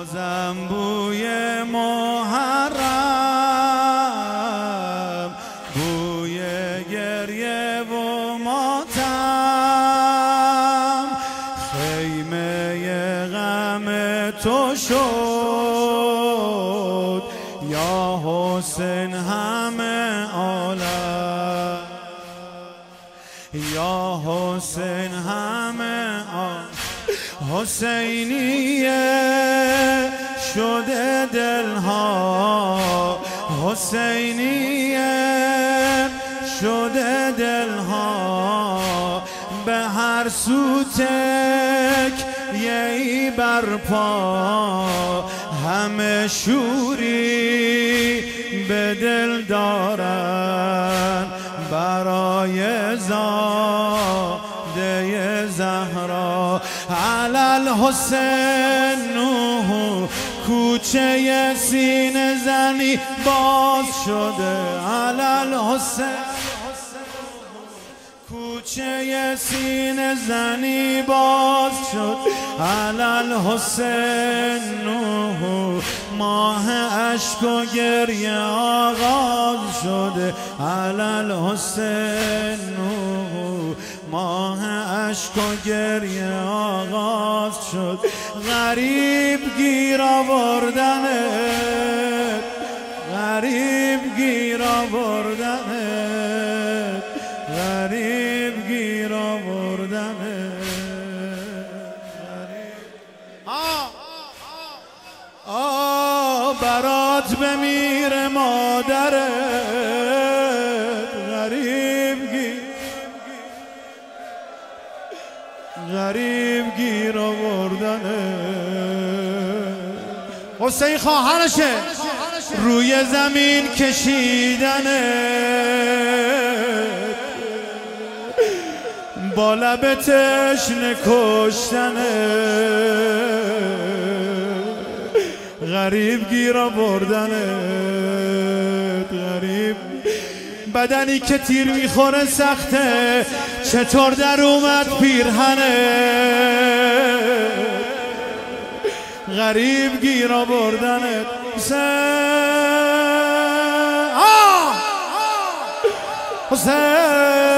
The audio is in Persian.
بازم بوی محرم، بوی گریه و ماتم، خیمه غم تو شد یا حسین همه عالم، یا حسین همه عالم. حسینیه شده دلها، حسینیه شده دلها، به هر سو تکیه‌ای برپا، همه شوری به دل دارن برای زاده زهرا. علل حسین نوح کوچه سینه زنی باز شده، علل حسین کوچه سینه زنی باز شد، علل حسین نوح ماه اشک و گریه آغاز شده، علل حسین نوح ماه اشک و گریه آغاز شد. غریب گیر آوردنت، غریب گیر آوردنت، غریب گیر آوردنت. برات بمیر مادرت، غریب گیر، غریب گیر آوردنت. حسین خواهرشه روی زمین کشیدنت، با لب تشنه کشتنت، غریب گیر آوردنت. غریب بدنی که تیر میخوره سخته، چطور در اومد پیرهنت، غریب گیر آوردنت. حسین